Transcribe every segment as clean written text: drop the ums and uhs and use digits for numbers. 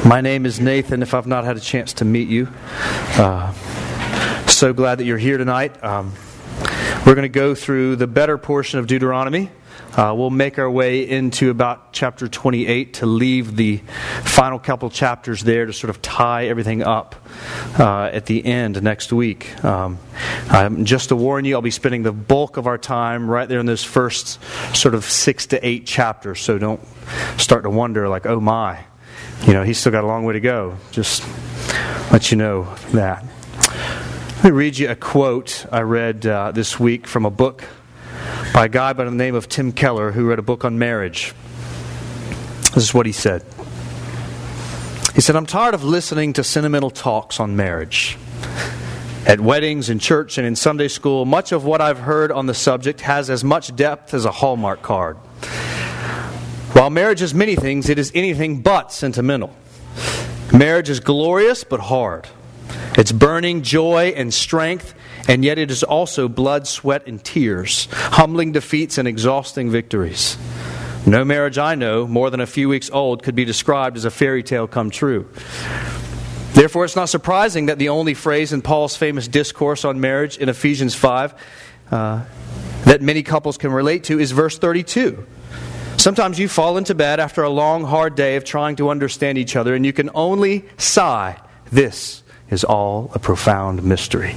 My name is Nathan, if I've not had a chance to meet you. So glad that you're here tonight. We're going to go through the better portion of Deuteronomy. We'll make our way into about chapter 28 to leave the final couple chapters there to sort of tie everything up at the end next week. Just to warn you, I'll be spending the bulk of our time right there in those first sort of 6 to 8 chapters, so don't start to wonder like, oh my, he's still got a long way to go. Just let you know that. Let me read you a quote I read this week from a book by a guy by the name of Tim Keller, who wrote a book on marriage. This is what he said. He said, "I'm tired of listening to sentimental talks on marriage. At weddings, in church, and in Sunday school, much of what I've heard on the subject has as much depth as a Hallmark card. While marriage is many things, it is anything but sentimental. Marriage is glorious but hard. It's burning joy and strength, and yet it is also blood, sweat, and tears, humbling defeats and exhausting victories. No marriage I know, more than a few weeks old, could be described as a fairy tale come true. Therefore, it's not surprising that the only phrase in Paul's famous discourse on marriage in Ephesians 5 that many couples can relate to is verse 32. Sometimes you fall into bed after a long, hard day of trying to understand each other, and you can only sigh, 'This is all a profound mystery.'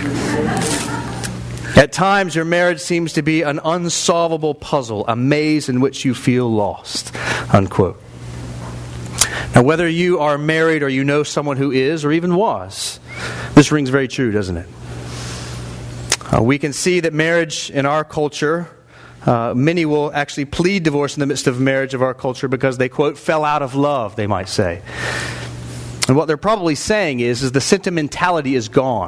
At times, your marriage seems to be an unsolvable puzzle, a maze in which you feel lost." Unquote. Now, whether you are married or you know someone who is or even was, this rings very true, doesn't it? We can see that marriage in our culture, many will actually plead divorce in the midst of marriage of our culture because they, quote, fell out of love, they might say. And what they're probably saying is the sentimentality is gone.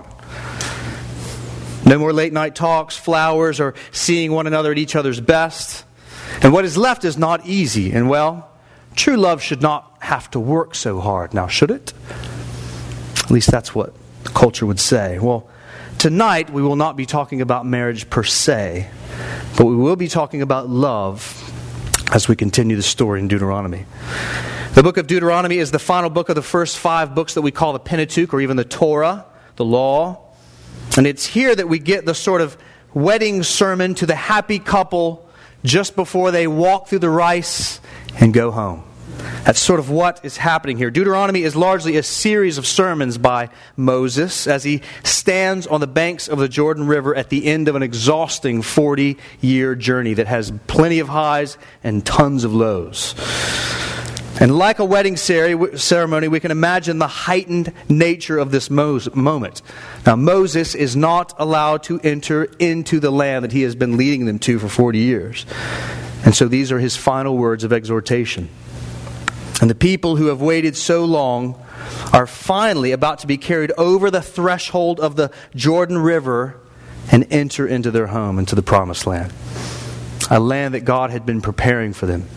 No more late night talks, flowers, or seeing one another at each other's best. And what is left is not easy. And well, true love should not have to work so hard. Now, should it? At least that's what the culture would say. Well, tonight we will not be talking about marriage per se, but we will be talking about love as we continue the story in Deuteronomy. The book of Deuteronomy is the final book of the first 5 books that we call the Pentateuch, or even the Torah, the law. And it's here that we get the sort of wedding sermon to the happy couple just before they walk through the rice and go home. That's sort of what is happening here. Deuteronomy is largely a series of sermons by Moses as he stands on the banks of the Jordan River at the end of an exhausting 40-year journey that has plenty of highs and tons of lows. And like a wedding ceremony, we can imagine the heightened nature of this moment. Now, Moses is not allowed to enter into the land that he has been leading them to for 40 years. And so these are his final words of exhortation. And the people who have waited so long are finally about to be carried over the threshold of the Jordan River and enter into their home, into the promised land. A land that God had been preparing for them.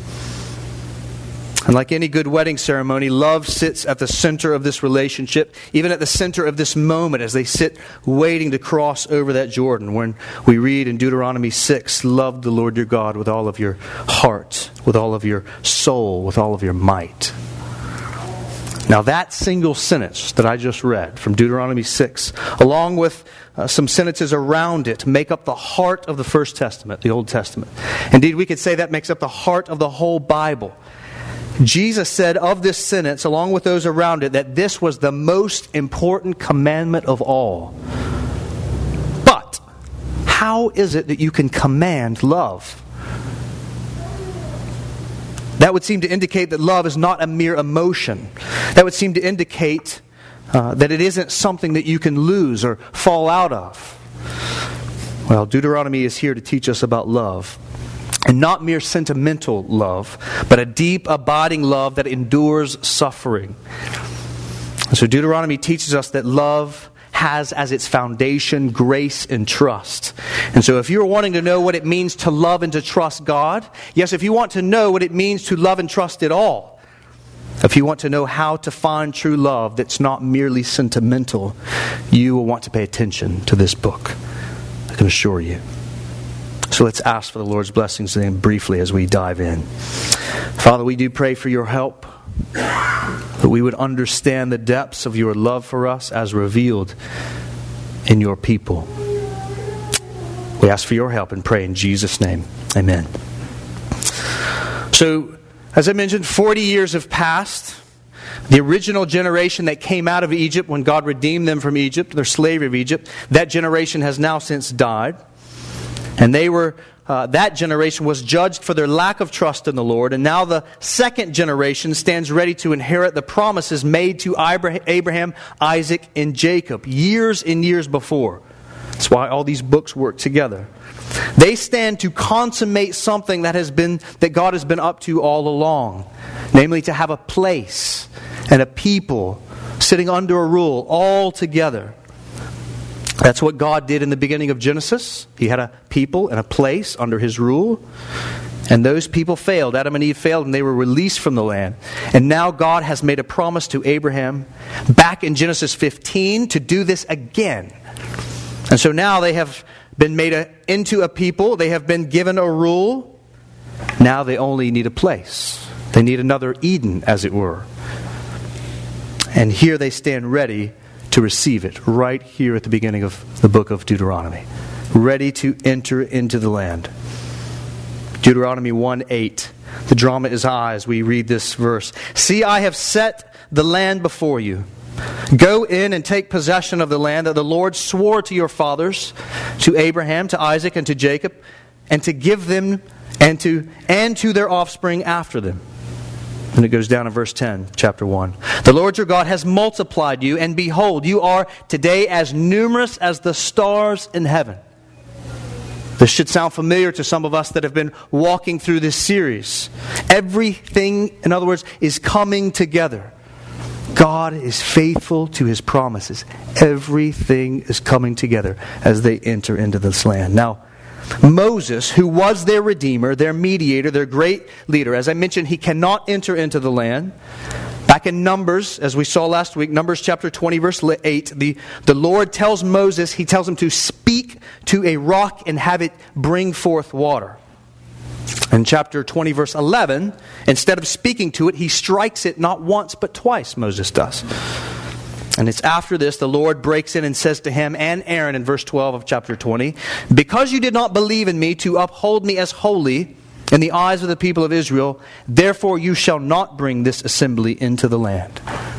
And like any good wedding ceremony, love sits at the center of this relationship, even at the center of this moment as they sit waiting to cross over that Jordan. When we read in Deuteronomy 6, "Love the Lord your God with all of your heart, with all of your soul, with all of your might." Now that single sentence that I just read from Deuteronomy 6, along with some sentences around it, make up the heart of the First Testament, the Old Testament. Indeed, we could say that makes up the heart of the whole Bible. Jesus said of this sentence, along with those around it, that this was the most important commandment of all. But how is it that you can command love? That would seem to indicate that love is not a mere emotion. That would seem to indicate that it isn't something that you can lose or fall out of. Well, Deuteronomy is here to teach us about love. And not mere sentimental love, but a deep, abiding love that endures suffering. And so Deuteronomy teaches us that love has as its foundation grace and trust. And so if you're wanting to know what it means to love and to trust God, yes, if you want to know what it means to love and trust at all, if you want to know how to find true love that's not merely sentimental, you will want to pay attention to this book. I can assure you. So let's ask for the Lord's blessings then briefly as we dive in. Father, we do pray for your help. that we would understand the depths of your love for us as revealed in your people. We ask for your help and pray in Jesus' name. Amen. So, as I mentioned, 40 years have passed. The original generation that came out of Egypt when God redeemed them from Egypt, their slavery of Egypt, that generation has now since died. And that generation was judged for their lack of trust in the Lord. And now the second generation stands ready to inherit the promises made to Abraham, Isaac, and Jacob years and years before. That's why all these books work together. They stand to consummate something that God has been up to all along. Namely, to have a place and a people sitting under a rule all together. That's what God did in the beginning of Genesis. He had a people and a place under His rule. And those people failed. Adam and Eve failed and they were released from the land. And now God has made a promise to Abraham back in Genesis 15 to do this again. And so now they have been made into a people. They have been given a rule. Now they only need a place. They need another Eden, as it were. And here they stand ready to receive it, right here at the beginning of the book of Deuteronomy. Ready to enter into the land. Deuteronomy 1:8. The drama is high as we read this verse. See, I have set the land before you. Go in and take possession of the land that the Lord swore to your fathers, to Abraham, to Isaac, and to Jacob, and to give them and to their offspring after them. And it goes down in verse 10, chapter 1. The Lord your God has multiplied you, and behold, you are today as numerous as the stars in heaven. This should sound familiar to some of us that have been walking through this series. Everything, in other words, is coming together. God is faithful to His promises. Everything is coming together as they enter into this land. Now, Moses, who was their redeemer, their mediator, their great leader, as I mentioned, he cannot enter into the land. Back in Numbers, as we saw last week, Numbers chapter 20, verse 8, the Lord tells Moses, He tells him to speak to a rock and have it bring forth water. In chapter 20, verse 11, instead of speaking to it, he strikes it not once but twice, Moses does. And it's after this, the Lord breaks in and says to him and Aaron in verse 12 of chapter 20, because you did not believe in me to uphold me as holy in the eyes of the people of Israel, therefore you shall not bring this assembly into the land.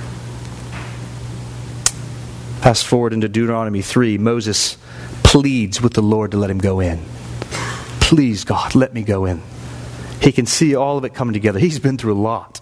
Fast forward into Deuteronomy 3, Moses pleads with the Lord to let him go in. Please, God, let me go in. He can see all of it coming together. He's been through a lot.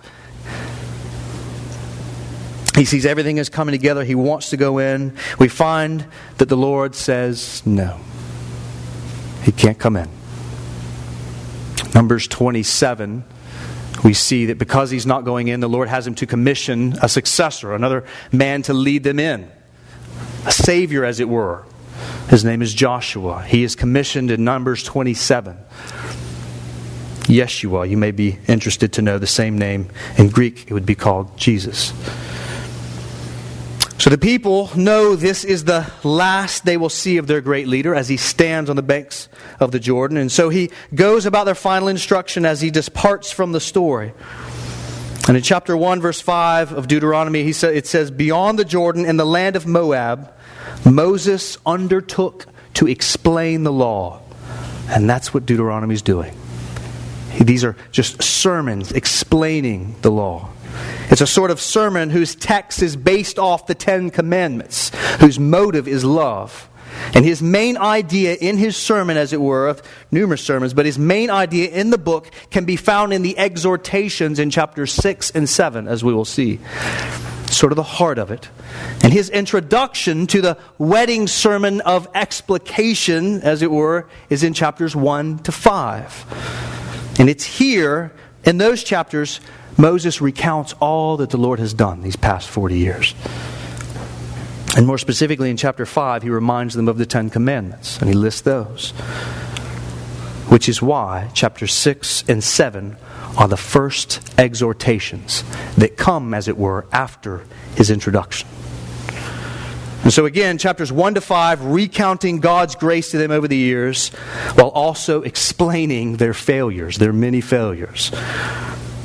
He sees everything is coming together. He wants to go in. We find that the Lord says no. He can't come in. Numbers 27, we see that because he's not going in, the Lord has him to commission a successor, another man to lead them in. A savior, as it were. His name is Joshua. He is commissioned in Numbers 27. Yeshua, you may be interested to know the same name. In Greek, it would be called Jesus. So the people know this is the last they will see of their great leader as he stands on the banks of the Jordan. And so he goes about their final instruction as he departs from the story. And in chapter 1, verse 5 of Deuteronomy, it says, beyond the Jordan in the land of Moab, Moses undertook to explain the law. And that's what Deuteronomy is doing. These are just sermons explaining the law. It's a sort of sermon whose text is based off the Ten Commandments, whose motive is love. And his main idea in his sermon, as it were, of numerous sermons, but his main idea in the book can be found in the exhortations in chapters 6 and 7, as we will see. Sort of the heart of it. And his introduction to the wedding sermon of explication, as it were, is in chapters 1 to 5. And it's here, in those chapters, Moses recounts all that the Lord has done these past 40 years. And more specifically in chapter 5, he reminds them of the Ten Commandments, and he lists those. Which is why chapters 6 and 7 are the first exhortations that come, as it were, after his introduction. And so again, chapters 1 to 5, recounting God's grace to them over the years, while also explaining their failures, their many failures.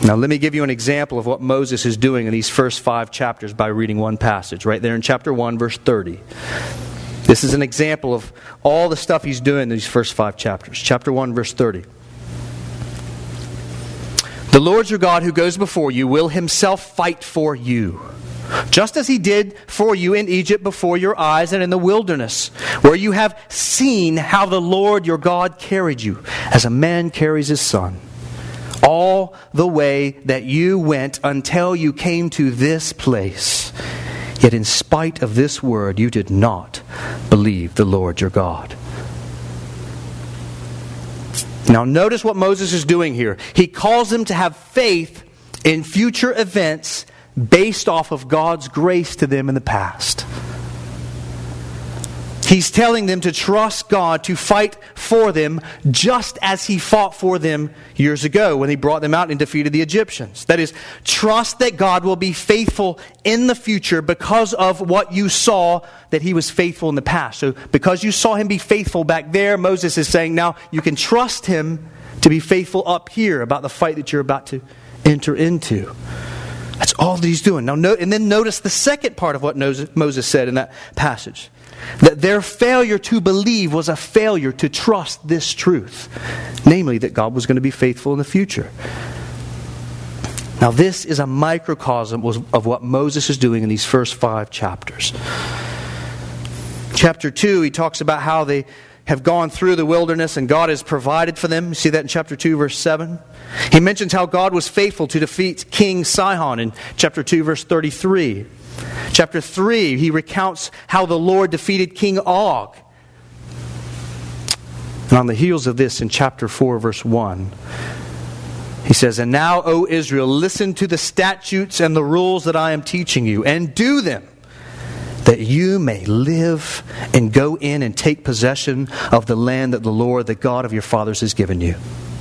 Now let me give you an example of what Moses is doing in these first 5 chapters by reading one passage, right there in chapter 1, verse 30. This is an example of all the stuff he's doing in these first 5 chapters. Chapter 1, verse 30. The Lord your God who goes before you will himself fight for you, just as he did for you in Egypt before your eyes and in the wilderness, where you have seen how the Lord your God carried you, as a man carries his son, all the way that you went until you came to this place. Yet in spite of this word, you did not believe the Lord your God. Now notice what Moses is doing here. He calls them to have faith in future events based off of God's grace to them in the past. He's telling them to trust God to fight for them just as he fought for them years ago when he brought them out and defeated the Egyptians. That is, trust that God will be faithful in the future because of what you saw that he was faithful in the past. So because you saw him be faithful back there, Moses is saying now you can trust him to be faithful up here about the fight that you're about to enter into. That's all that he's doing. Now, and then notice the second part of what Moses said in that passage. That their failure to believe was a failure to trust this truth. Namely, that God was going to be faithful in the future. Now, this is a microcosm of what Moses is doing in these first 5 chapters. Chapter 2, he talks about how they have gone through the wilderness and God has provided for them. You see that in chapter 2, verse 7. He mentions how God was faithful to defeat King Sihon in chapter 2, verse 33. Chapter 3, he recounts how the Lord defeated King Og. And on the heels of this, in chapter 4, verse 1, he says, "And now, O Israel, listen to the statutes and the rules that I am teaching you, and do them, that you may live and go in and take possession of the land that the Lord, the God of your fathers, has given you."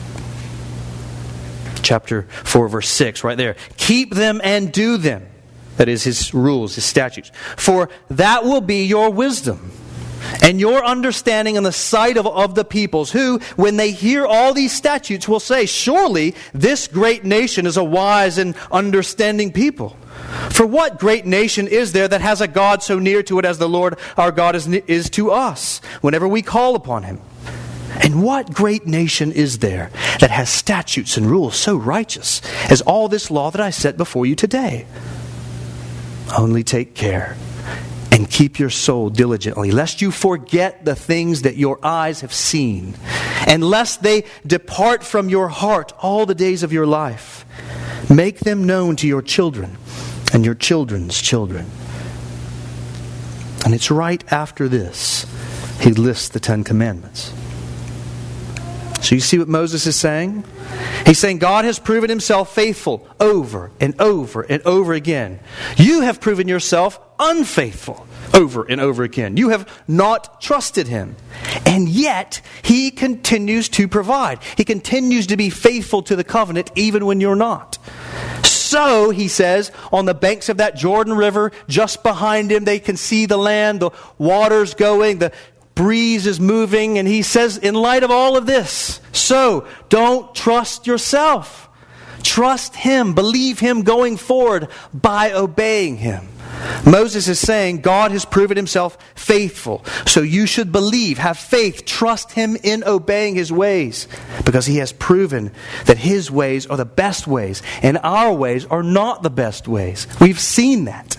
Chapter 4, verse 6, right there. "Keep them and do them." That is his rules, his statutes. "For that will be your wisdom and your understanding in the sight of the peoples, who, when they hear all these statutes, will say, 'Surely this great nation is a wise and understanding people.' For what great nation is there that has a God so near to it as the Lord our God is to us, whenever we call upon him? And what great nation is there that has statutes and rules so righteous as all this law that I set before you today? Only take care and keep your soul diligently, lest you forget the things that your eyes have seen, and lest they depart from your heart all the days of your life. Make them known to your children and your children's children." And it's right after this he lists the 10 Commandments. So you see what Moses is saying? He's saying God has proven himself faithful over and over and over again. You have proven yourself unfaithful over and over again. You have not trusted him. And yet, he continues to provide. He continues to be faithful to the covenant even when you're not. So, he says, on the banks of that Jordan River, just behind him, they can see the land, the water's going, the breeze is moving, and he says, in light of all of this, so don't trust yourself. Trust him. Believe him going forward by obeying him. Moses is saying God has proven himself faithful. So you should believe, have faith, trust him in obeying his ways. Because he has proven that his ways are the best ways and our ways are not the best ways. We've seen that.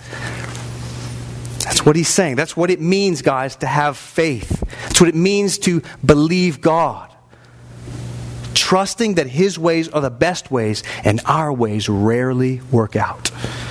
That's what he's saying. That's what it means, guys, to have faith. That's what it means to believe God. Trusting that his ways are the best ways and our ways rarely work out.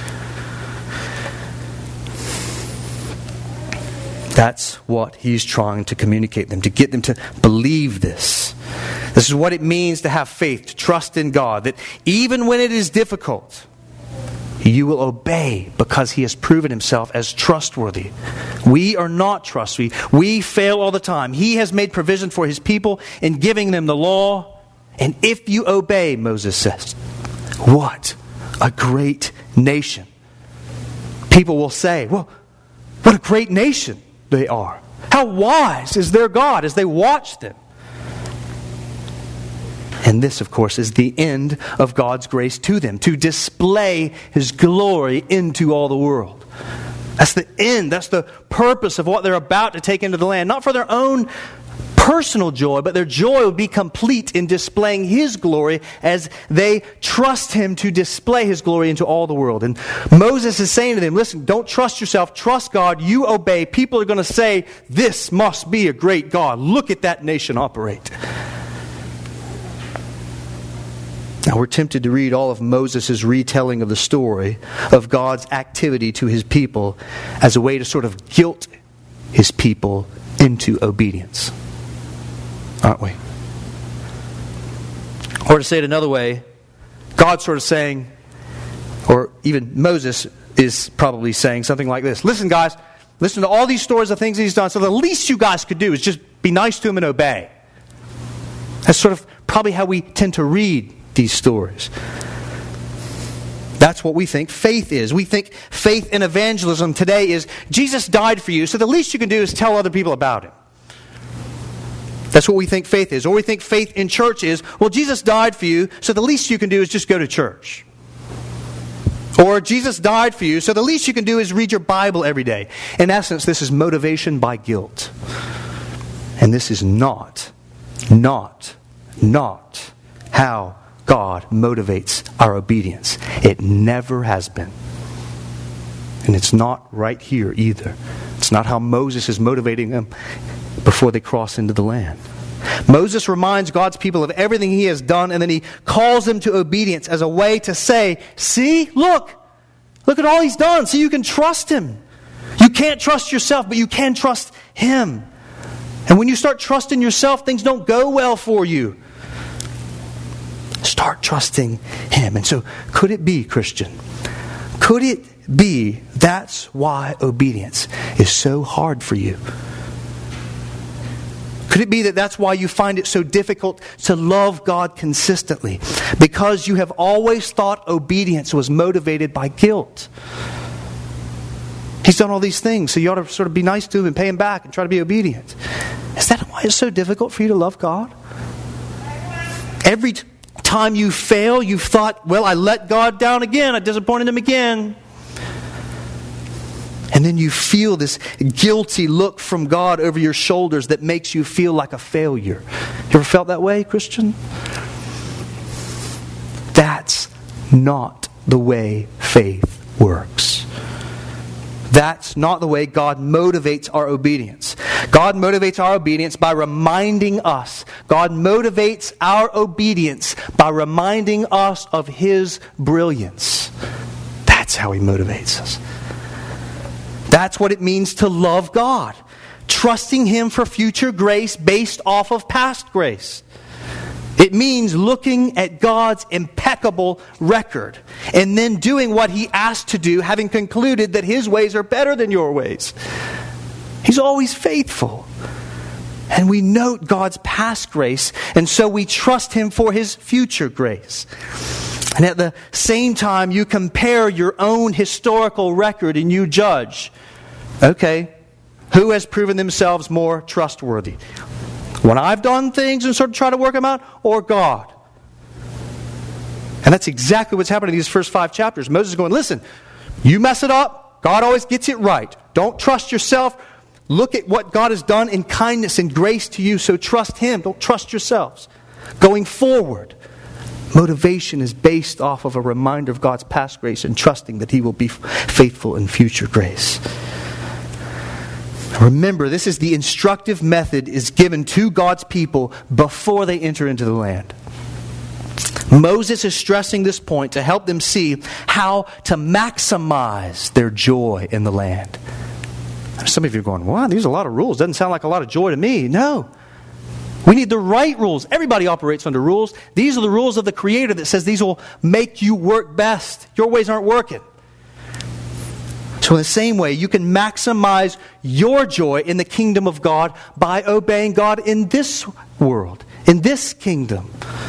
That's what he's trying to communicate them, to get them to believe this. This is what it means to have faith, to trust in God, that even when it is difficult, you will obey because he has proven himself as trustworthy. We are not trustworthy. We fail all the time. He has made provision for his people in giving them the law. And if you obey, Moses says, what a great nation. People will say, well, what a great nation they are. How wise is their God as they watch them. And this, of course, is the end of God's grace to them, to display His glory into all the world. That's the end. That's the purpose of what they're about to take into the land. Not for their own personal joy, but their joy will be complete in displaying His glory as they trust Him to display His glory into all the world. And Moses is saying to them, listen, don't trust yourself, trust God, you obey. People are going to say, this must be a great God. Look at that nation operate. Now we're tempted to read all of Moses' retelling of the story of God's activity to His people as a way to sort of guilt His people into obedience. Aren't we? Or to say it another way, God's sort of saying, or even Moses is probably saying something like this. Listen, guys, listen to all these stories of things He's done, so the least you guys could do is just be nice to Him and obey. That's sort of probably how we tend to read these stories. That's what we think faith is. We think faith in evangelism today is, Jesus died for you, so the least you can do is tell other people about Him. That's what we think faith is. Or we think faith in church is, well, Jesus died for you, so the least you can do is just go to church. Or Jesus died for you, so the least you can do is read your Bible every day. In essence, this is motivation by guilt. And this is not how God motivates our obedience. It never has been. And it's not right here either. It's not how Moses is motivating them before they cross into the land. Moses reminds God's people of everything He has done, and then he calls them to obedience as a way to say, see, look at all He's done, so you can trust Him. You can't trust yourself, but you can trust Him. And when you start trusting yourself, things don't go well for you. Start trusting Him. And so, could it be, Christian? Could it be that's why obedience is so hard for you? Could it be that that's why you find it so difficult to love God consistently? Because you have always thought obedience was motivated by guilt. He's done all these things, so you ought to sort of be nice to Him and pay Him back and try to be obedient. Is that why it's so difficult for you to love God? Every time you fail, you've thought, well, I let God down again. I disappointed Him again. And then you feel this guilty look from God over your shoulders that makes you feel like a failure. You ever felt that way, Christian? That's not the way faith works. That's not the way God motivates our obedience. God motivates our obedience by reminding us. God motivates our obedience by reminding us of His brilliance. That's how He motivates us. That's what it means to love God. Trusting Him for future grace based off of past grace. It means looking at God's impeccable record and then doing what He asked to do, having concluded that His ways are better than your ways. He's always faithful. And we note God's past grace, and so we trust Him for His future grace. And at the same time, you compare your own historical record and you judge. Okay, who has proven themselves more trustworthy? When I've done things and sort of try to work them out, or God? And that's exactly what's happening in these first 5 chapters. Moses is going, listen, you mess it up, God always gets it right. Don't trust yourself. Look at what God has done in kindness and grace to you, so trust Him. Don't trust yourselves. Going forward, motivation is based off of a reminder of God's past grace and trusting that He will be faithful in future grace. Remember, this is the instructive method is given to God's people before they enter into the land. Moses is stressing this point to help them see how to maximize their joy in the land. Some of you are going, wow, these are a lot of rules. Doesn't sound like a lot of joy to me. No. We need the right rules. Everybody operates under rules. These are the rules of the Creator that says these will make you work best. Your ways aren't working. So in the same way, you can maximize your joy in the kingdom of God by obeying God in this world, in this kingdom.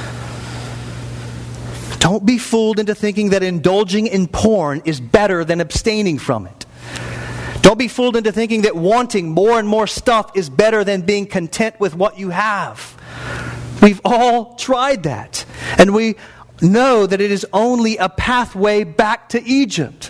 Don't be fooled into thinking that indulging in porn is better than abstaining from it. Don't be fooled into thinking that wanting more and more stuff is better than being content with what you have. We've all tried that. And we know that it is only a pathway back to Egypt.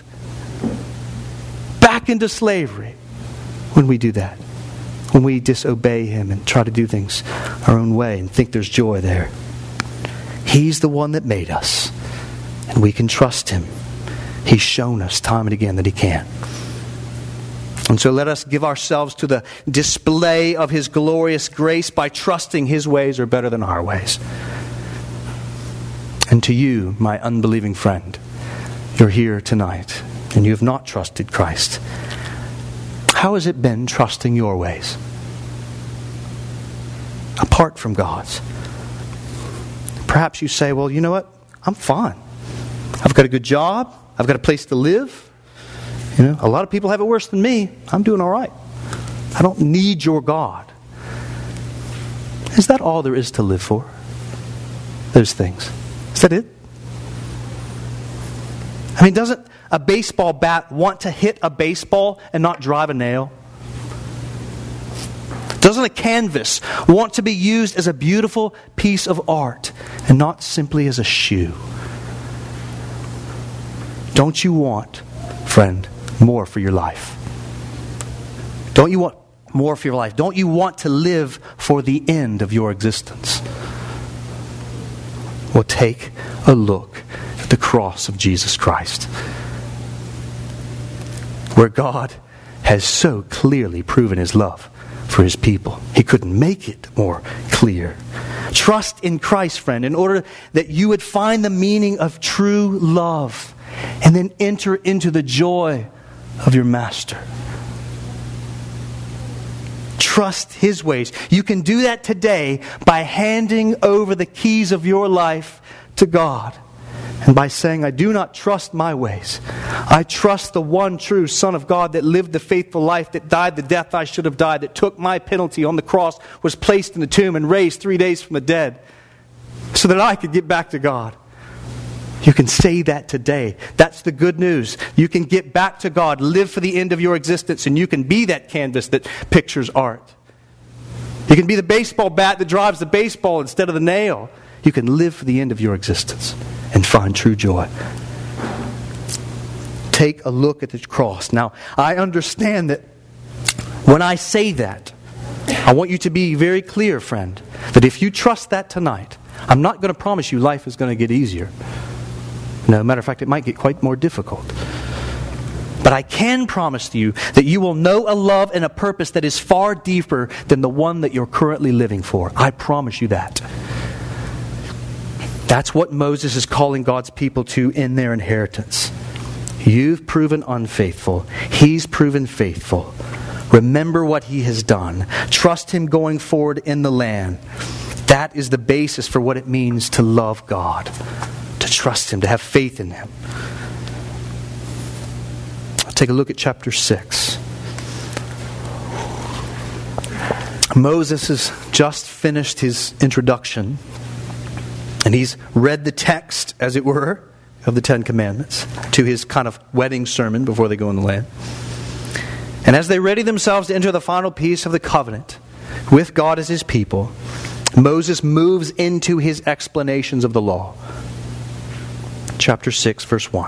Back into slavery when we do that. When we disobey Him and try to do things our own way and think there's joy there. He's the one that made us. And we can trust Him. He's shown us time and again that He can. And so let us give ourselves to the display of His glorious grace by trusting His ways are better than our ways. And to you, my unbelieving friend, you're here tonight and you have not trusted Christ. How has it been trusting your ways? Apart from God's. Perhaps you say, well, you know what? I'm fine. I've got a good job. I've got a place to live. A lot of people have it worse than me. I'm doing all right. I don't need your God. Is that all there is to live for? Those things. Is that it? I mean, doesn't a baseball bat want to hit a baseball and not drive a nail? Doesn't a canvas want to be used as a beautiful piece of art and not simply as a shoe? Don't you want, friend, more for your life? Don't you want more for your life? Don't you want to live for the end of your existence? Well, take a look at the cross of Jesus Christ, where God has so clearly proven His love for His people. He couldn't make it more clear. Trust in Christ, friend, in order that you would find the meaning of true love and then enter into the joy of your Master. Trust His ways. You can do that today by handing over the keys of your life to God. And by saying, I do not trust my ways. I trust the one true Son of God that lived the faithful life, that died the death I should have died, that took my penalty on the cross, was placed in the tomb and raised 3 days from the dead, so that I could get back to God. You can say that today. That's the good news. You can get back to God, live for the end of your existence, and you can be that canvas that pictures art. You can be the baseball bat that drives the baseball instead of the nail. You can live for the end of your existence and find true joy. Take a look at the cross. Now, I understand that when I say that, I want you to be very clear, friend, that if you trust that tonight, I'm not going to promise you life is going to get easier. No, matter of fact, it might get quite more difficult. But I can promise you that you will know a love and a purpose that is far deeper than the one that you're currently living for. I promise you that. That's what Moses is calling God's people to in their inheritance. You've proven unfaithful. He's proven faithful. Remember what He has done. Trust Him going forward in the land. That is the basis for what it means to love God. To trust Him, to have faith in Him. Let's take a look at chapter 6. Moses has just finished his introduction, and he's read the text, as it were, of the Ten Commandments to his kind of wedding sermon before they go in the land. And as they ready themselves to enter the final piece of the covenant with God as His people, Moses moves into his explanations of the law. Chapter 6, verse 1.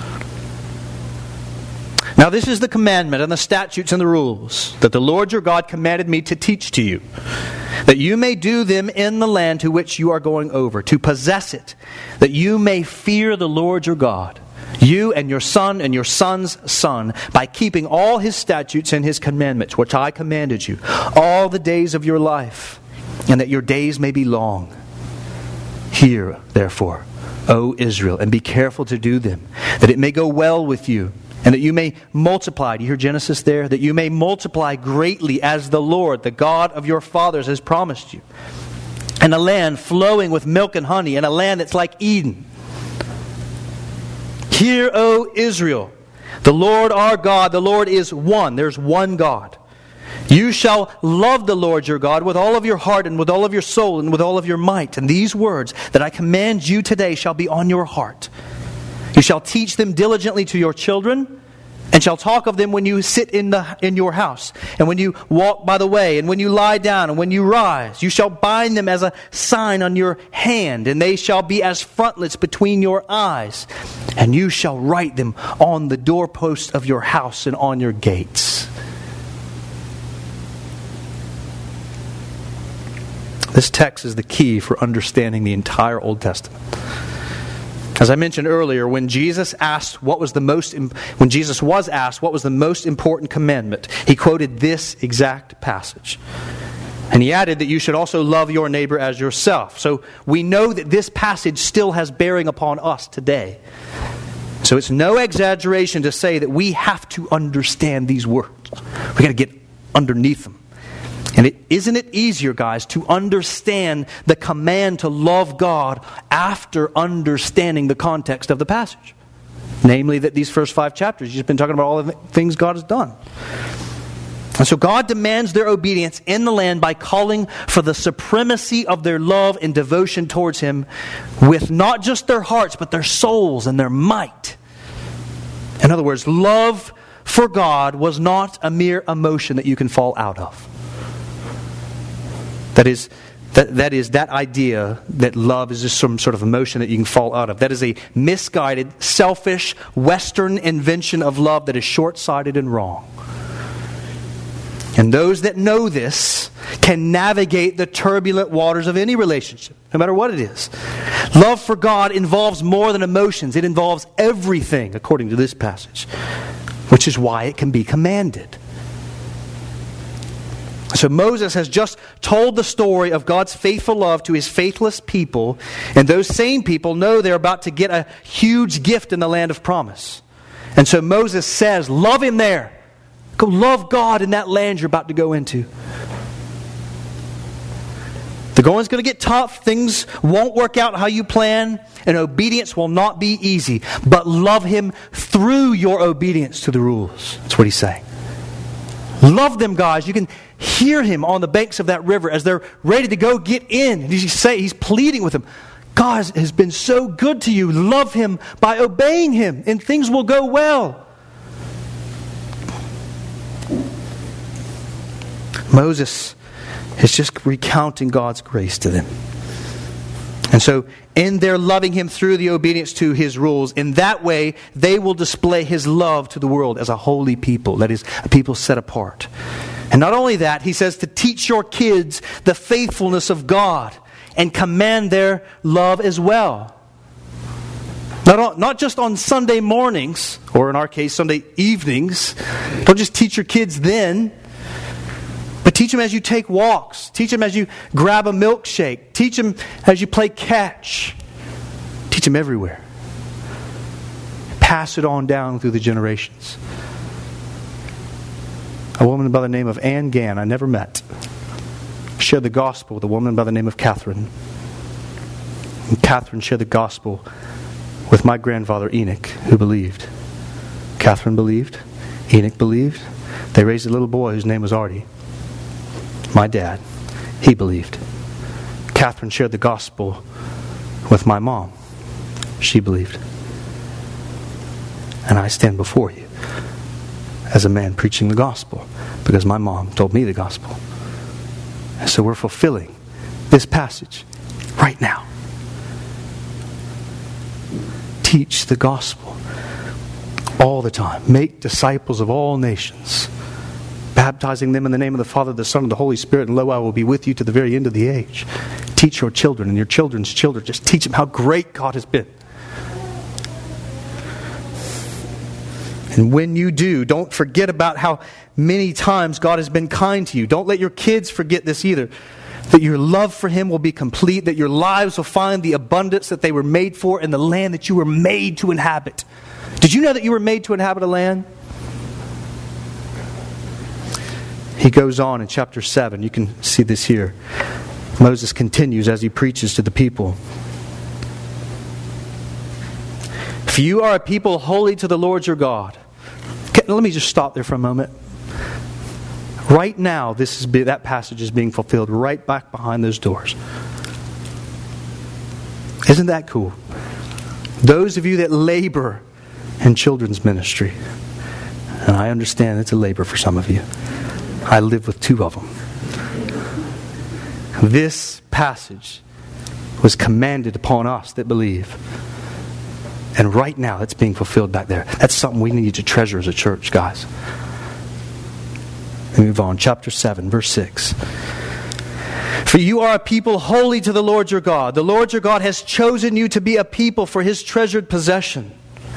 Now this is the commandment and the statutes and the rules that the Lord your God commanded me to teach to you, that you may do them in the land to which you are going over, to possess it, that you may fear the Lord your God, you and your son and your son's son, by keeping all His statutes and His commandments, which I commanded you, all the days of your life, and that your days may be long. Hear, therefore, O Israel, and be careful to do them, that it may go well with you, and that you may multiply. Do you hear Genesis there? That you may multiply greatly as the Lord, the God of your fathers, has promised you. And a land flowing with milk and honey, and a land that's like Eden. Hear, O Israel, the Lord our God, the Lord is one. There's one God. You shall love the Lord your God with all of your heart and with all of your soul and with all of your might. And these words that I command you today shall be on your heart. You shall teach them diligently to your children, and shall talk of them when you sit in your house, and when you walk by the way, and when you lie down, and when you rise. You shall bind them as a sign on your hand, and they shall be as frontlets between your eyes. And you shall write them on the doorposts of your house and on your gates. This text is the key for understanding the entire Old Testament. As I mentioned earlier, when Jesus was asked what was the most important commandment, he quoted this exact passage. And he added that you should also love your neighbor as yourself. So we know that this passage still has bearing upon us today. So it's no exaggeration to say that we have to understand these words. We've got to get underneath them. And isn't it easier, guys, to understand the command to love God after understanding the context of the passage? Namely, that these first 5 chapters, you've been talking about all the things God has done. And so God demands their obedience in the land by calling for the supremacy of their love and devotion towards Him with not just their hearts, but their souls and their might. In other words, love for God was not a mere emotion that you can fall out of. That is that idea that love is just some sort of emotion that you can fall out of. That is a misguided, selfish, Western invention of love that is short-sighted and wrong. And those that know this can navigate the turbulent waters of any relationship, no matter what it is. Love for God involves more than emotions. It involves everything, according to this passage, which is why it can be commanded. So Moses has just told the story of God's faithful love to His faithless people, and those same people know they're about to get a huge gift in the land of promise. And so Moses says, love Him there. Go love God in that land you're about to go into. The going's going to get tough. Things won't work out how you plan, and obedience will not be easy. But love Him through your obedience to the rules. That's what He's saying. Love them, guys. You can hear Him on the banks of that river as they're ready to go get in. And He's pleading with them. God has been so good to you. Love Him by obeying Him, and things will go well. Moses is just recounting God's grace to them. And so, in their loving Him through the obedience to His rules, in that way, they will display His love to the world as a holy people. That is, a people set apart. And not only that, he says to teach your kids the faithfulness of God and command their love as well. Not just on Sunday mornings, or in our case, Sunday evenings. Don't just teach your kids then. But teach them as you take walks. Teach them as you grab a milkshake. Teach them as you play catch. Teach them everywhere. Pass it on down through the generations. A woman by the name of Anne Gann, I never met, shared the gospel with a woman by the name of Catherine. And Catherine shared the gospel with my grandfather Enoch, who believed. Catherine believed. Enoch believed. They raised a little boy whose name was Artie. My dad, he believed. Catherine shared the gospel with my mom. She believed. And I stand before you as a man preaching the gospel because my mom told me the gospel. And so we're fulfilling this passage right now. Teach the gospel all the time. Make disciples of all nations, baptizing them in the name of the Father, the Son, and the Holy Spirit, and lo, I will be with you to the very end of the age. Teach your children and your children's children. Just teach them how great God has been. And when you do, don't forget about how many times God has been kind to you. Don't let your kids forget this either. That your love for Him will be complete. That your lives will find the abundance that they were made for in the land that you were made to inhabit. Did you know that you were made to inhabit a land? He goes on in chapter 7. You can see this here. Moses continues as he preaches to the people. If you are a people holy to the Lord your God. Let me just stop there for a moment. Right now, that passage is being fulfilled right back behind those doors. Isn't that cool? Those of you that labor in children's ministry, And I understand it's a labor for some of you. I live with 2 of them. This passage was commanded upon us that believe. And right now, it's being fulfilled back there. That's something we need to treasure as a church, guys. We move on. Chapter 7, verse 6. For you are a people holy to the Lord your God. The Lord your God has chosen you to be a people for His treasured possession.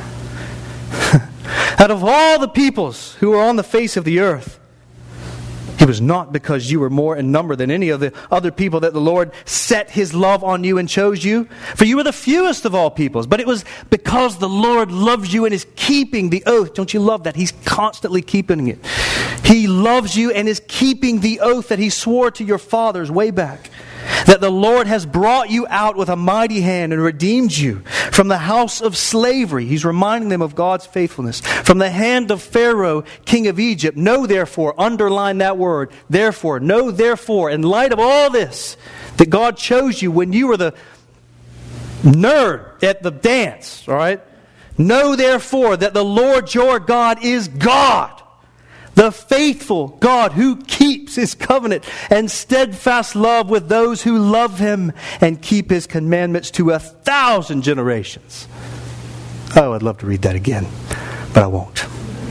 Out of all the peoples who are on the face of the earth, it was not because you were more in number than any of the other people that the Lord set His love on you and chose you. For you were the fewest of all peoples. But it was because the Lord loves you and is keeping the oath. Don't you love that? He's constantly keeping it. He loves you and is keeping the oath that He swore to your fathers way back. That the Lord has brought you out with a mighty hand and redeemed you from the house of slavery. He's reminding them of God's faithfulness. From the hand of Pharaoh, king of Egypt. Know therefore, underline that word, therefore, know therefore, in light of all this, that God chose you when you were the nerd at the dance, all right? Know therefore that the Lord your God is God. The faithful God who keeps His covenant and steadfast love with those who love Him and keep His commandments to 1,000 generations. Oh, I'd love to read that again, but I won't.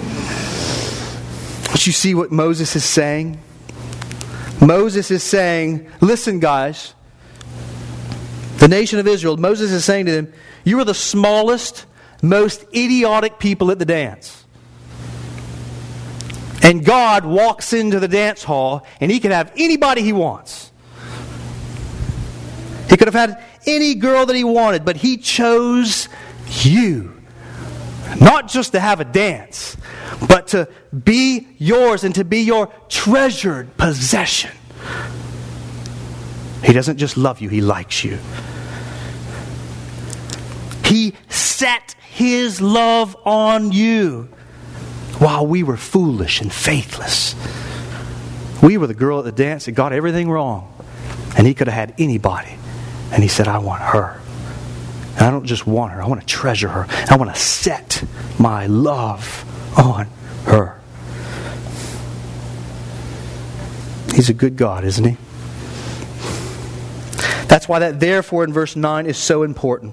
But you see what Moses is saying? Moses is saying, listen guys, the nation of Israel, Moses is saying to them, you are the smallest, most idiotic people at the dance. And God walks into the dance hall and He can have anybody He wants. He could have had any girl that He wanted, but He chose you. Not just to have a dance, but to be yours and to be your treasured possession. He doesn't just love you, He likes you. He set His love on you. While we were foolish and faithless. We were the girl at the dance that got everything wrong. And He could have had anybody. And He said, I want her. And I don't just want her, I want to treasure her. I want to set my love on her. He's a good God, isn't He? That's why that therefore in verse 9 is so important.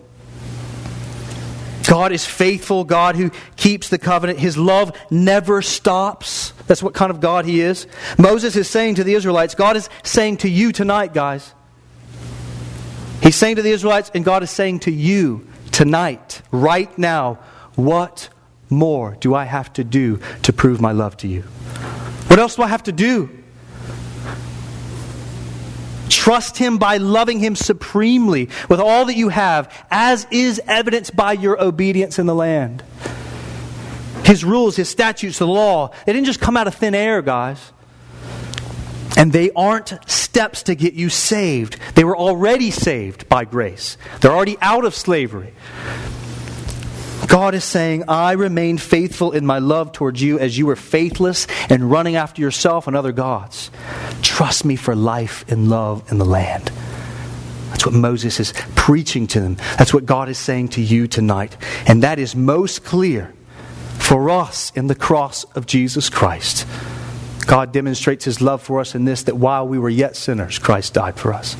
God is faithful, God who keeps the covenant. His love never stops. That's what kind of God He is. Moses is saying to the Israelites, God is saying to you tonight, guys. He's saying to the Israelites, and God is saying to you tonight, right now, what more do I have to do to prove my love to you? What else do I have to do? Trust Him by loving Him supremely with all that you have, as is evidenced by your obedience in the land. His rules, His statutes, the law, they didn't just come out of thin air, guys. And they aren't steps to get you saved. They were already saved by grace. They're already out of slavery. God is saying, I remain faithful in my love towards you as you were faithless and running after yourself and other gods. Trust me for life and love in the land. That's what Moses is preaching to them. That's what God is saying to you tonight. And that is most clear for us in the cross of Jesus Christ. God demonstrates His love for us in this, that while we were yet sinners, Christ died for us.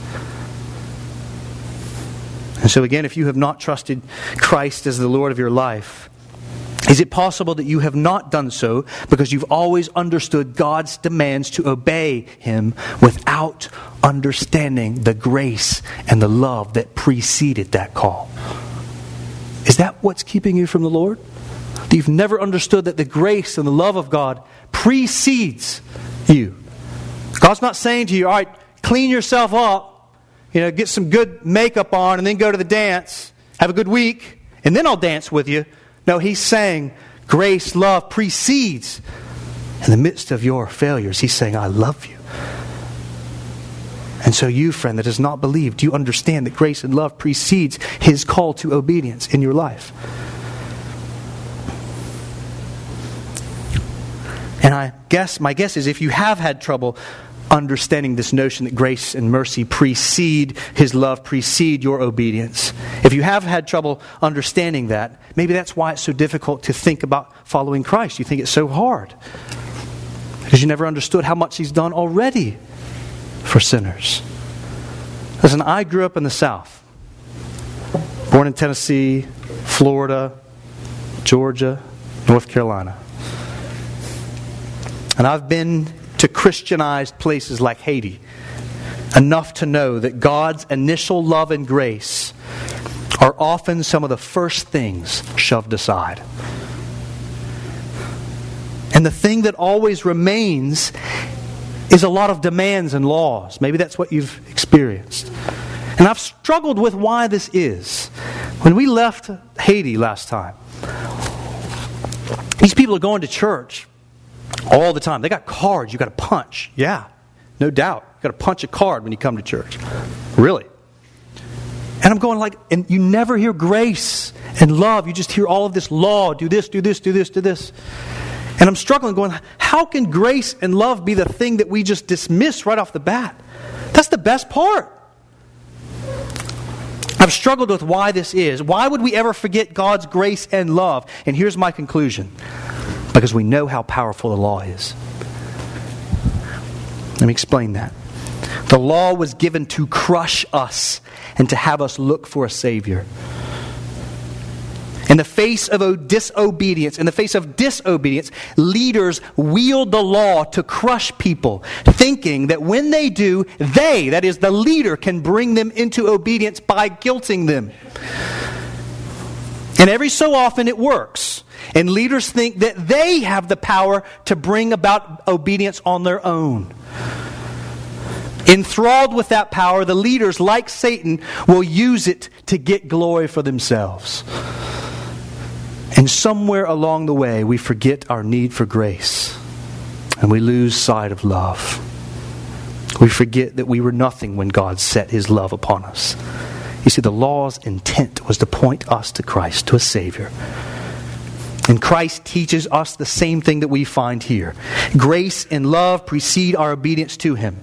And so again, if you have not trusted Christ as the Lord of your life, is it possible that you have not done so because you've always understood God's demands to obey Him without understanding the grace and the love that preceded that call? Is that what's keeping you from the Lord? That you've never understood that the grace and the love of God precedes you? God's not saying to you, all right, clean yourself up, get some good makeup on and then go to the dance, have a good week, and then I'll dance with you. No, He's saying grace, love precedes. In the midst of your failures, He's saying, I love you. And so you, friend, that has not believed, do you understand that grace and love precedes His call to obedience in your life? And my guess is if you have had trouble understanding this notion that grace and mercy precede His love, precede your obedience. If you have had trouble understanding that, maybe that's why it's so difficult to think about following Christ. You think it's so hard because you never understood how much He's done already for sinners. Listen, I grew up in the South. Born in Tennessee, Florida, Georgia, North Carolina. And I've been to Christianized places like Haiti enough to know that God's initial love and grace are often some of the first things shoved aside. And the thing that always remains is a lot of demands and laws. Maybe that's what you've experienced. And I've struggled with why this is. When we left Haiti last time, these people are going to church all the time. They got cards you got to punch. Yeah, no doubt. You got to punch a card when you come to church. Really. And I'm going like, and you never hear grace and love. You just hear all of this law. Do this, do this, do this, do this. And I'm struggling going, how can grace and love be the thing that we just dismiss right off the bat? That's the best part. I've struggled with why this is. Why would we ever forget God's grace and love? And here's my conclusion. Because we know how powerful the law is. Let me explain that. The law was given to crush us and to have us look for a Savior. In the face of disobedience, leaders wield the law to crush people, thinking that when they do, they, that is the leader, can bring them into obedience by guilting them. And every so often it works. And leaders think that they have the power to bring about obedience on their own. Enthralled with that power, the leaders, like Satan, will use it to get glory for themselves. And somewhere along the way, we forget our need for grace. And we lose sight of love. We forget that we were nothing when God set His love upon us. You see, the law's intent was to point us to Christ, to a Savior. And Christ teaches us the same thing that we find here. Grace and love precede our obedience to Him.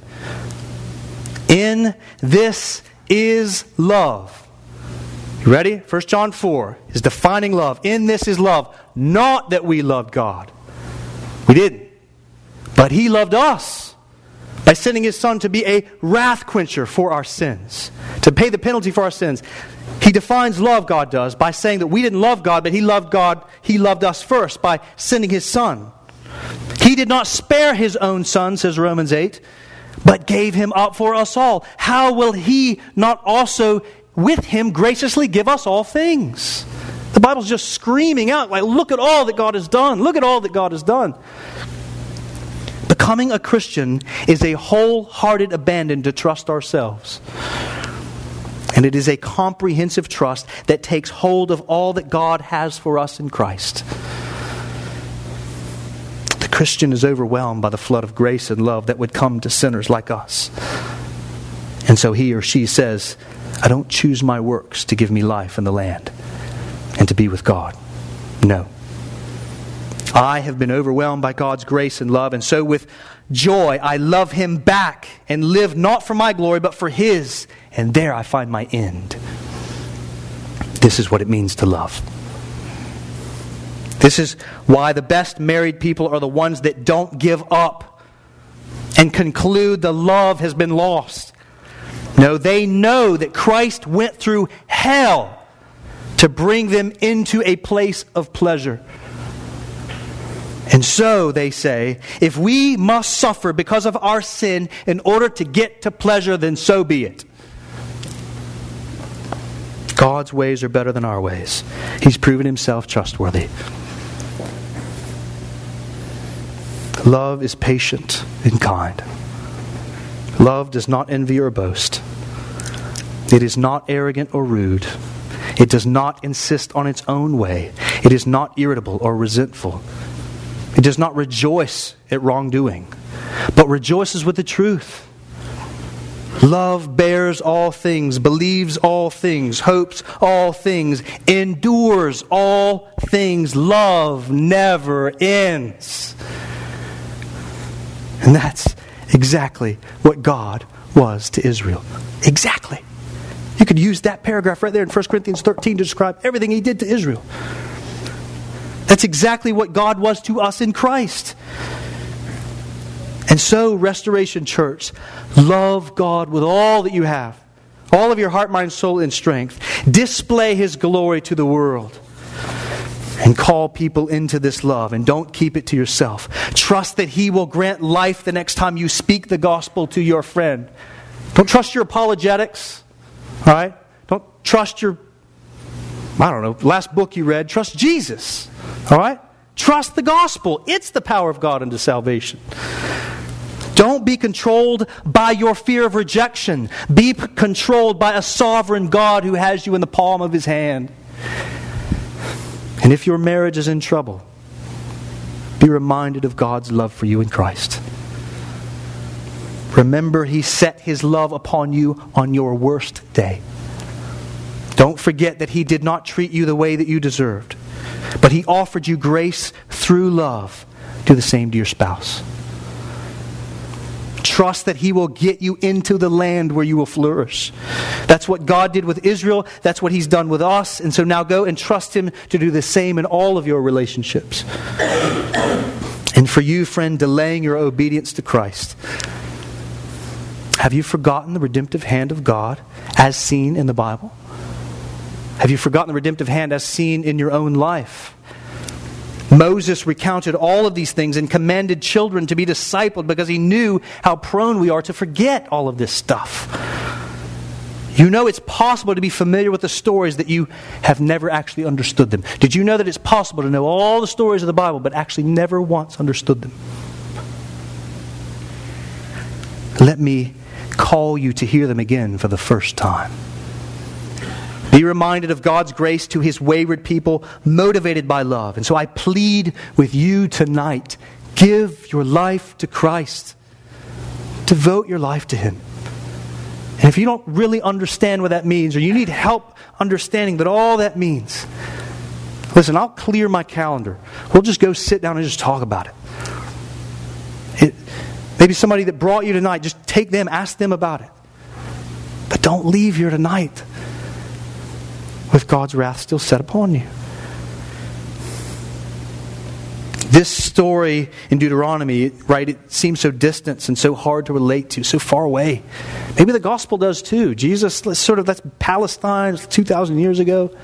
In this is love. You ready? 1 John 4 is defining love. In this is love. Not that we loved God. We didn't. But He loved us by sending His Son to be a wrath quencher for our sins. To pay the penalty for our sins. He defines love, God does, by saying that we didn't love God, but He loved God. He loved us first by sending His Son. He did not spare His own Son, says Romans 8, but gave Him up for us all. How will He not also with Him graciously give us all things? The Bible's just screaming out, like, look at all that God has done. Look at all that God has done. Becoming a Christian is a wholehearted abandon to trust ourselves. And it is a comprehensive trust that takes hold of all that God has for us in Christ. The Christian is overwhelmed by the flood of grace and love that would come to sinners like us. And so he or she says, I don't choose my works to give me life in the land and to be with God. No. I have been overwhelmed by God's grace and love, and so with joy I love Him back and live not for my glory but for His, and there I find my end. This is what it means to love. This is why the best married people are the ones that don't give up and conclude the love has been lost. No, they know that Christ went through hell to bring them into a place of pleasure. And so, they say, if we must suffer because of our sin in order to get to pleasure, then so be it. God's ways are better than our ways. He's proven Himself trustworthy. Love is patient and kind. Love does not envy or boast. It is not arrogant or rude. It does not insist on its own way. It is not irritable or resentful. It does not rejoice at wrongdoing, but rejoices with the truth. Love bears all things, believes all things, hopes all things, endures all things. Love never ends. And that's exactly what God was to Israel. Exactly. You could use that paragraph right there in 1 Corinthians 13 to describe everything He did to Israel. That's exactly what God was to us in Christ. And so, Restoration Church, love God with all that you have. All of your heart, mind, soul, and strength. Display His glory to the world. And call people into this love. And don't keep it to yourself. Trust that He will grant life the next time you speak the gospel to your friend. Don't trust your apologetics. All right? Don't trust your, last book you read. Trust Jesus. All right? Trust the gospel. It's the power of God unto salvation. Don't be controlled by your fear of rejection. Be controlled by a sovereign God who has you in the palm of His hand. And if your marriage is in trouble, be reminded of God's love for you in Christ. Remember, He set His love upon you on your worst day. Don't forget that He did not treat you the way that you deserved, but He offered you grace through love. Do the same to your spouse. Trust that He will get you into the land where you will flourish. That's what God did with Israel. That's what He's done with us. And so now go and trust Him to do the same in all of your relationships. And for you, friend, delaying your obedience to Christ, have you forgotten the redemptive hand of God as seen in the Bible? Have you forgotten the redemptive hand as seen in your own life? Moses recounted all of these things and commanded children to be discipled because he knew how prone we are to forget all of this stuff. You know it's possible to be familiar with the stories that you have never actually understood them. Did you know that it's possible to know all the stories of the Bible but actually never once understood them? Let me call you to hear them again for the first time. Be reminded of God's grace to His wayward people, motivated by love. And so I plead with you tonight, give your life to Christ. Devote your life to Him. And if you don't really understand what that means, or you need help understanding what all that means, listen, I'll clear my calendar. We'll just go sit down and just talk about it. Maybe somebody that brought you tonight, just take them, ask them about it. But don't leave here tonight with God's wrath still set upon you. This story in Deuteronomy, right, it seems so distant and so hard to relate to, so far away. Maybe the gospel does too. Jesus, that's Palestine, 2,000 years ago.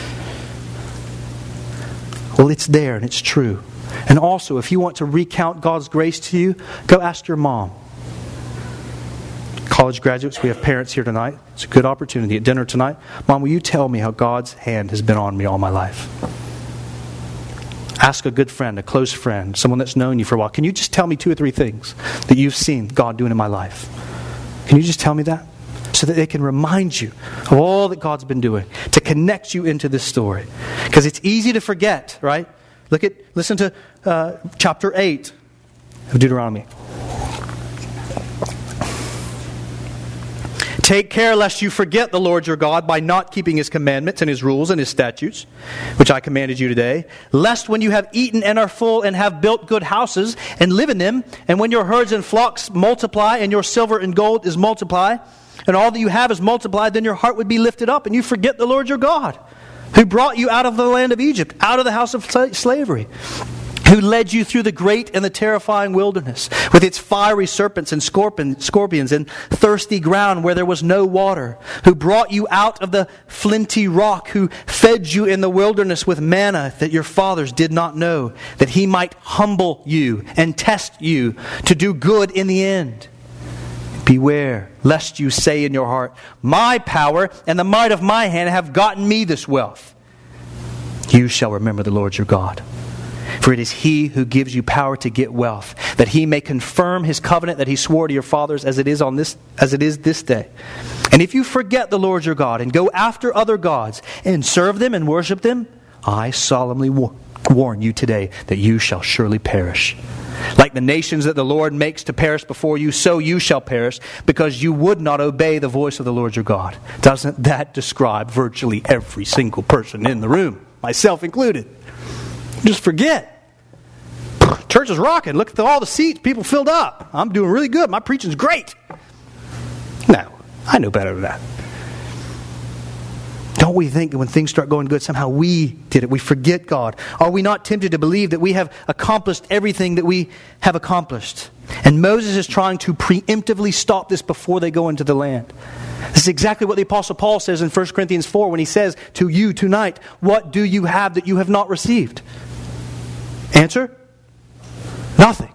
Well, it's there and it's true. And also, if you want to recount God's grace to you, go ask your mom. College graduates, we have parents here tonight. It's a good opportunity at dinner tonight. Mom, will you tell me how God's hand has been on me all my life? Ask a good friend, a close friend, someone that's known you for a while. Can you just tell me 2 or 3 things that you've seen God doing in my life? Can you just tell me that? So that they can remind you of all that God's been doing, to connect you into this story. Because it's easy to forget, right? Listen to chapter 8 of Deuteronomy. Take care lest you forget the Lord your God by not keeping His commandments and His rules and His statutes, which I commanded you today. Lest when you have eaten and are full and have built good houses and live in them, and when your herds and flocks multiply and your silver and gold is multiplied, and all that you have is multiplied, then your heart would be lifted up and you forget the Lord your God, who brought you out of the land of Egypt, out of the house of slavery, who led you through the great and the terrifying wilderness, with its fiery serpents and scorpions and thirsty ground where there was no water, who brought you out of the flinty rock, who fed you in the wilderness with manna that your fathers did not know, that He might humble you and test you to do good in the end. Beware, lest you say in your heart, my power and the might of my hand have gotten me this wealth. You shall remember the Lord your God. For it is He who gives you power to get wealth, that He may confirm His covenant that He swore to your fathers as it is this day. And if you forget the Lord your God and go after other gods and serve them and worship them, I solemnly warn you today that you shall surely perish. Like the nations that the Lord makes to perish before you, so you shall perish, because you would not obey the voice of the Lord your God. Doesn't that describe virtually every single person in the room, myself included? Just forget. church is rocking. Look at all the seats, people filled up. I'm doing really good. My preaching's great. No, I know better than that. Don't we think that when things start going good, somehow we did it? We forget God. Are we not tempted to believe that we have accomplished everything that we have accomplished? And Moses is trying to preemptively stop this before they go into the land. This is exactly what the Apostle Paul says in 1 Corinthians 4 when he says to you tonight, what do you have that you have not received? Answer? Nothing.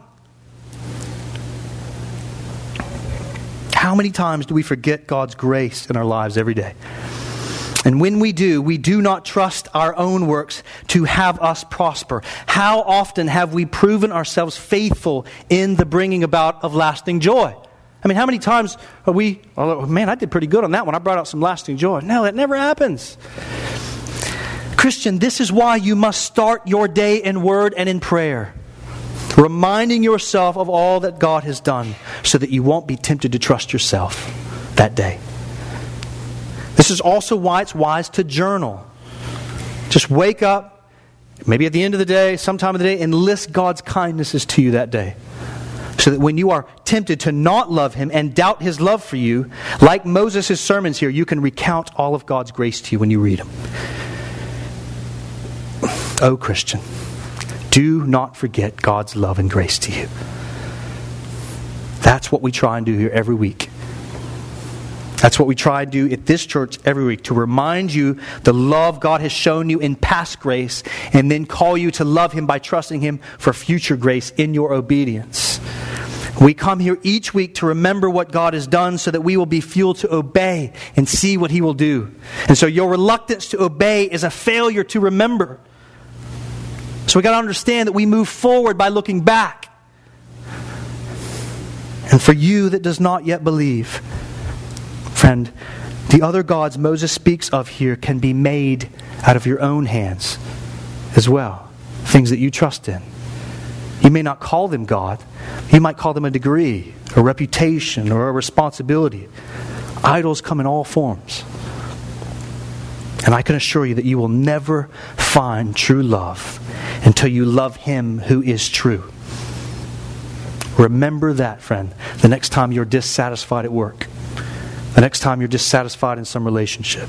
How many times do we forget God's grace in our lives every day? And when we do not trust our own works to have us prosper. How often have we proven ourselves faithful in the bringing about of lasting joy? I mean, how many times are we, oh man, I did pretty good on that one. I brought out some lasting joy. No, that never happens. Christian, this is why you must start your day in word and in prayer. Reminding yourself of all that God has done so that you won't be tempted to trust yourself that day. This is also why it's wise to journal. Just wake up, maybe at the end of the day, sometime of the day, and list God's kindnesses to you that day. So that when you are tempted to not love Him and doubt His love for you, like Moses' sermons here, you can recount all of God's grace to you when you read them. Oh, Christian, do not forget God's love and grace to you. That's what we try and do here every week. That's what we try and do at this church every week, to remind you the love God has shown you in past grace, and then call you to love Him by trusting Him for future grace in your obedience. We come here each week to remember what God has done so that we will be fueled to obey and see what He will do. And so your reluctance to obey is a failure to remember. So we got to understand that we move forward by looking back. And for you that does not yet believe, friend, the other gods Moses speaks of here can be made out of your own hands as well. Things that you trust in. You may not call them God. You might call them a degree, a reputation, or a responsibility. Idols come in all forms. And I can assure you that you will never find true love until you love Him who is true. Remember that, friend, the next time you're dissatisfied at work. The next time you're dissatisfied in some relationship.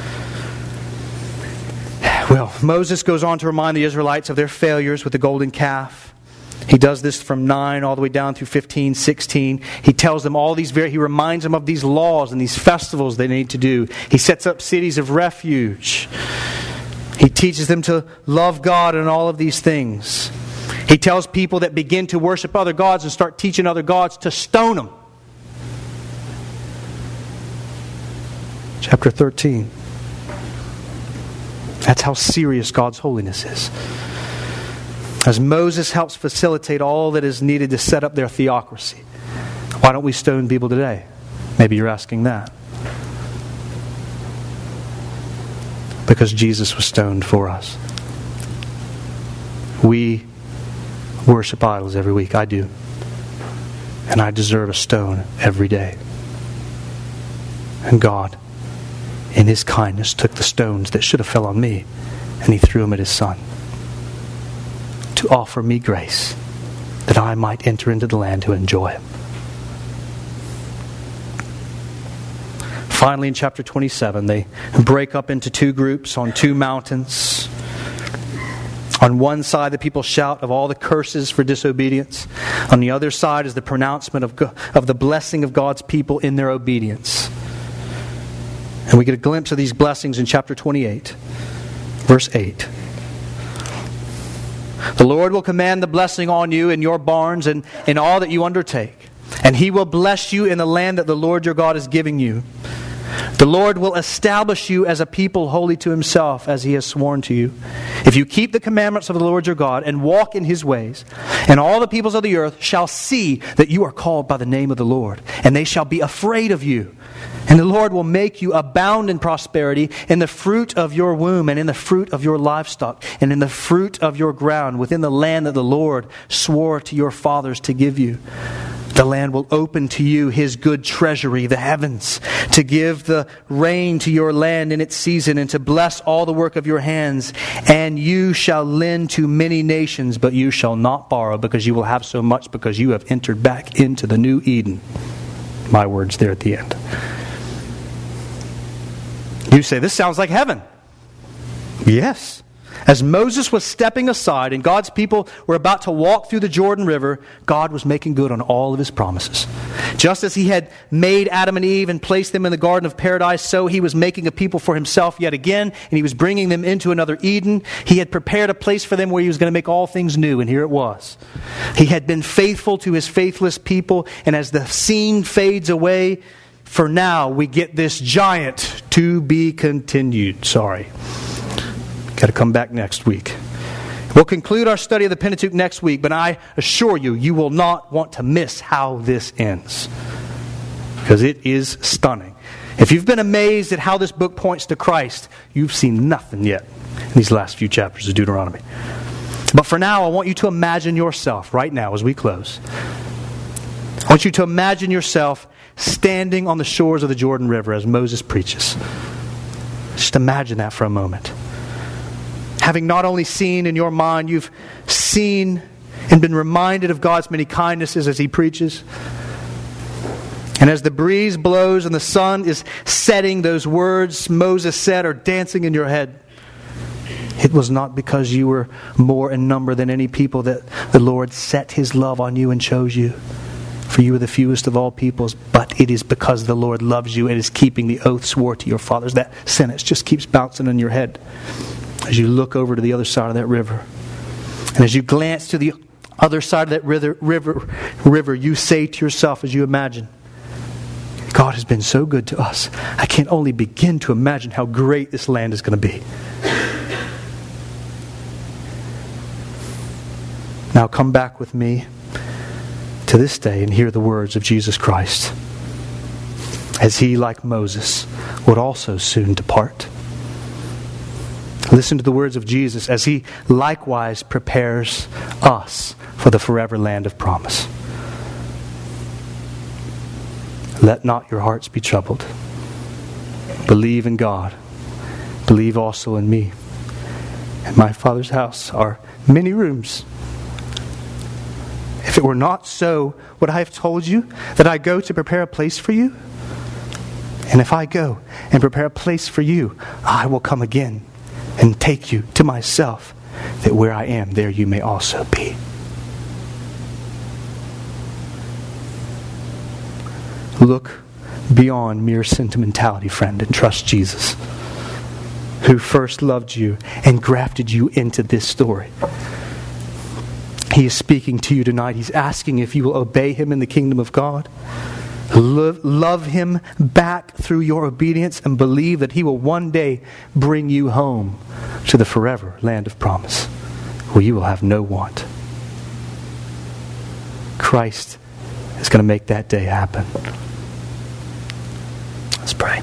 Well, Moses goes on to remind the Israelites of their failures with the golden calf. He does this from 9 all the way down through 15, 16. He tells them all these, he reminds them of these laws and these festivals they need to do. He sets up cities of refuge. He teaches them to love God and all of these things. He tells people that begin to worship other gods and start teaching other gods to stone them. Chapter 13. That's how serious God's holiness is. As Moses helps facilitate all that is needed to set up their theocracy. Why don't we stone people today? Maybe you're asking that. Because Jesus was stoned for us. We worship idols every week. I do. And I deserve a stone every day. And God, in His kindness, took the stones that should have fell on me and He threw them at His Son to offer me grace that I might enter into the land to enjoy Him. Finally, in chapter 27, they break up into two groups on two mountains. On one side, the people shout of all the curses for disobedience. On the other side is the pronouncement of the blessing of God's people in their obedience. And we get a glimpse of these blessings in chapter 28, verse 8. The Lord will command the blessing on you in your barns and in all that you undertake. And He will bless you in the land that the Lord your God is giving you. The Lord will establish you as a people holy to Himself, as He has sworn to you. If you keep the commandments of the Lord your God and walk in His ways, and all the peoples of the earth shall see that you are called by the name of the Lord, and they shall be afraid of you. And the Lord will make you abound in prosperity in the fruit of your womb and in the fruit of your livestock and in the fruit of your ground within the land that the Lord swore to your fathers to give you. The land will open to you His good treasury, the heavens, to give the rain to your land in its season, and to bless all the work of your hands. And you shall lend to many nations, but you shall not borrow, because you will have so much, because you have entered back into the new Eden. My words there at the end. You say, this sounds like heaven. Yes. As Moses was stepping aside and God's people were about to walk through the Jordan River, God was making good on all of His promises. Just as He had made Adam and Eve and placed them in the Garden of Paradise, so He was making a people for Himself yet again, and He was bringing them into another Eden. He had prepared a place for them where He was going to make all things new, and here it was. He had been faithful to His faithless people, and as the scene fades away, for now we get this giant to be continued. Got to come back next week. We'll conclude our study of the Pentateuch next week, but I assure you, you will not want to miss how this ends, because it is stunning. If you've been amazed at how this book points to Christ, you've seen nothing yet in these last few chapters of Deuteronomy. But for now, I want you to imagine yourself right now as we close. I want you to imagine yourself standing on the shores of the Jordan River as Moses preaches. Just imagine that for a moment. Having not only seen in your mind, you've seen and been reminded of God's many kindnesses as He preaches. And as the breeze blows and the sun is setting, those words Moses said are dancing in your head. It was not because you were more in number than any people that the Lord set His love on you and chose you. For you are the fewest of all peoples, but it is because the Lord loves you and is keeping the oath swore to your fathers. That sentence just keeps bouncing in your head as you look over to the other side of that river. And as you glance to the other side of that river, you say to yourself as you imagine, God has been so good to us. I can't only begin to imagine how great this land is going to be. Now come back with me to this day and hear the words of Jesus Christ, as He, like Moses, would also soon depart. Listen to the words of Jesus as He likewise prepares us for the forever land of promise. Let not your hearts be troubled. Believe in God. Believe also in me. In my Father's house are many rooms. If it were not so, would I have told you that I go to prepare a place for you? And if I go and prepare a place for you, I will come again and take you to myself, that where I am, there you may also be. Look beyond mere sentimentality, friend, and trust Jesus, who first loved you and grafted you into this story. He is speaking to you tonight. He's asking if you will obey Him in the kingdom of God. Love Him back through your obedience and believe that He will one day bring you home to the forever land of promise, where you will have no want. Christ is going to make that day happen. Let's pray.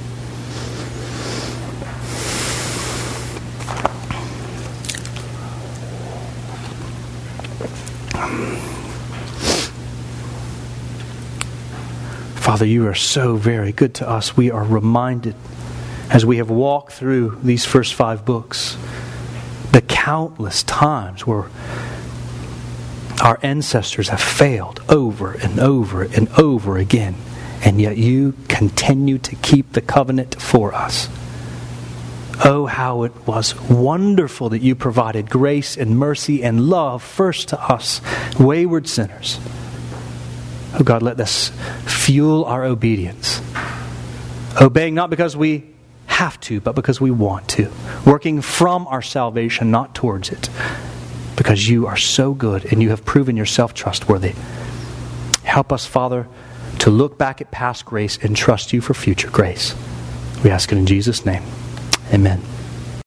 Father, you are so very good to us. We are reminded, as we have walked through these first 5 books, the countless times where our ancestors have failed over and over and over again, and yet you continue to keep the covenant for us. Oh, how it was wonderful that you provided grace and mercy and love first to us, wayward sinners. Oh God, let this fuel our obedience. Obeying not because we have to, but because we want to. Working from our salvation, not towards it. Because you are so good and you have proven yourself trustworthy. Help us, Father, to look back at past grace and trust you for future grace. We ask it in Jesus' name. Amen.